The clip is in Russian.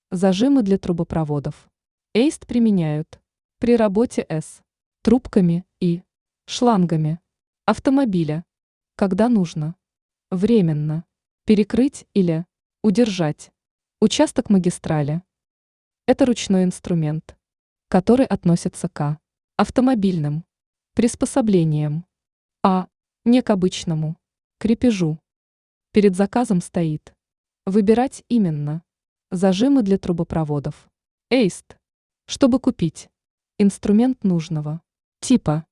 Зажимы для трубопроводов. ЭЙСТ применяют при работе с трубками и шлангами автомобиля, когда нужно временно перекрыть или удержать участок магистрали. Это ручной инструмент, который относится к автомобильным приспособлениям, а не к обычному крепежу. Перед заказом стоит выбирать именно зажимы для трубопроводов. ЭЙСТ, чтобы купить инструмент нужного типа